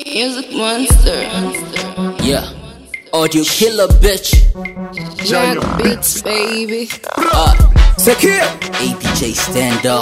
Music monster. Yeah. Audio killer, bitch. Jack beats, baby. Secure. APJ stand up.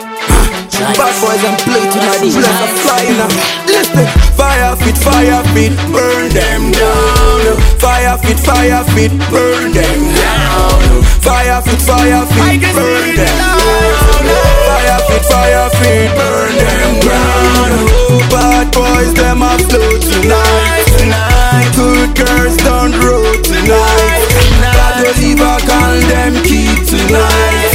Bad boys and play tonight. Bless a flying up. Listen. Fire fit, burn them down. Fire fit, burn them down. Fire fit, burn them down. Fire fit, burn them down. Bad boys, them a flow tonight. Good girls don't roll tonight. God will leave a call them keep tonight.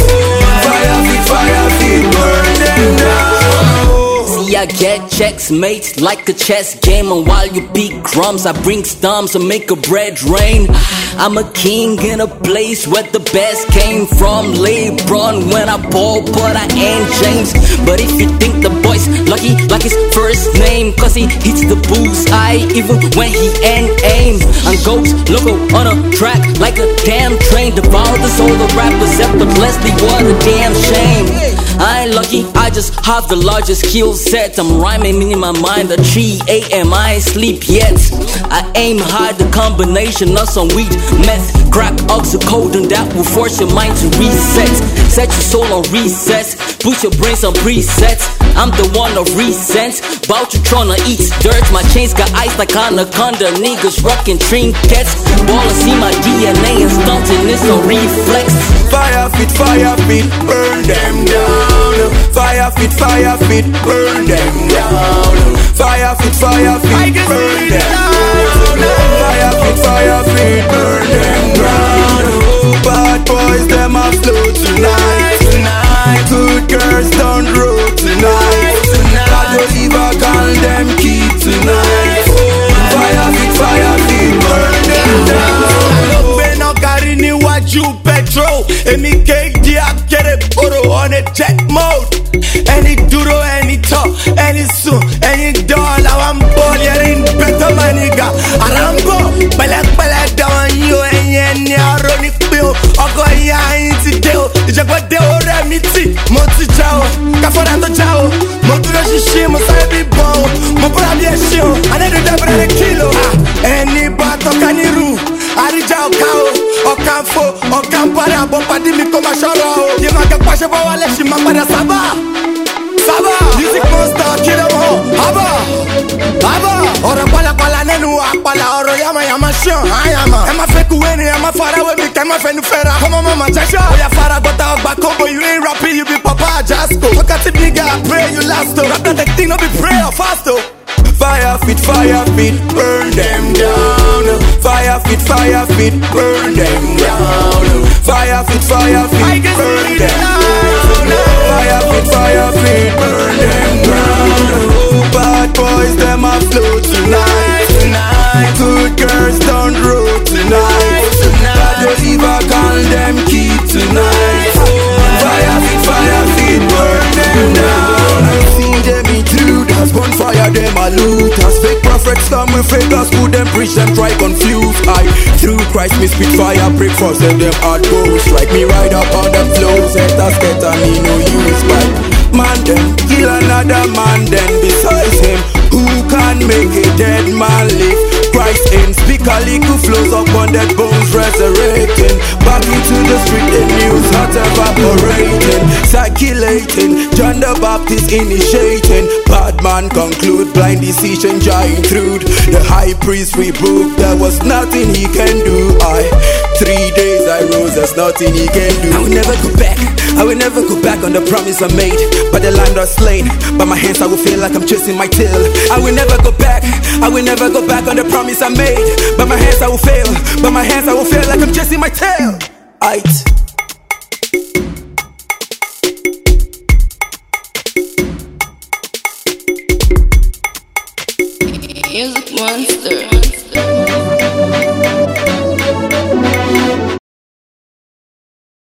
Fire fit, burn them down. See, I get checks, mates, like a chess game. And while you beat drums, I bring stumps and make a bread rain. I'm a king in a place where the best came from. LeBron when I ball, but I ain't James. But if you think the boy's lucky, like his first name, cause he hits the bullseye even when he ain't aim. And goes local on a track like a damn train. Devours all the rappers effortlessly, what a damn shame. I ain't lucky, I just have the largest skill set. I'm rhyming in my mind at 3 AM, I ain't sleep yet. I aim high, the combination of some weed, meth, crack, oxycodone that will force your mind to reset. Set your soul on recess, put your brains on presets. I'm the one of recent, bout you tryna eat dirt. My chains got ice like anaconda, niggas rockin' trinkets. Ballin' see my DNA and stuntin', it's no reflex. Fire fit, burn them down. Fire fit, burn them down. Fire fit, burn them down. Fire fit, burn them down. Bad boys, them a flow tonight. Good girls don't roll tonight. God will leave a call them keep tonight. Fire fit, burn them down. Ben no carry ni waju petrol. Emi cake di akere oro on a jet mode. Any duro, any talk, any soon, any doll. I want ball, you're in better my nigga. Arambo, pele down you and any ironic bill. Ogo ya inti deo, ijagwa deo remiti. Moti jao, kafora to jao. Moturo shishi, mo sabi bon. Mo pura bieshio, ane do debra de kilo. Any bato kaniru, ari jao kao. Okanfo, okampara, bopadi mi koma shoro. Yemaka kwashe pa wale shima pada saba. Music monster, kill them all. Haba. Ora pala nenu apala. Oro yama shon. Ema feku weni, ema fara we mi kema fenu fera. Come on mama, chasha. Oya fara gota ogba combo. You ain't rapping, you be Papa Jasko. Fuck a tip nigga, I pray you last though. Rap that thing, no be pray or fast though. Fire fit, burn them down. Fire fit, burn them down. Fire fit, burn them down. Fire fit, burn them down. Bad boys, them a flow tonight. Good girls don't roll tonight. God will leave a call them keep tonight. Fire fit, burn them down. See them in Judas, bonfire them a loot. As fake prophets come with fake gospel, them preach, them try confuse. I through Christ me spit fire, break force and them hard goes. Strike me right up on the flows, haters get on me no use. But man them kill another man then besides him. Who can make a dead man live? Christ in, speak a little flows up on dead bones resurrecting. Back into the street, the news not evaporating. Circulating, John the Baptist initiating. Bad man conclude, blind decision giant through. The high priest rebuke, there was nothing he can do. 3 days I rose, there's nothing he can do. I will never go back on the promise I made. But the land are slain, by my hands I will feel like I'm chasing my tail. I will never go back on the promise I made. By my hands I will feel like I'm chasing my tail. Music monster.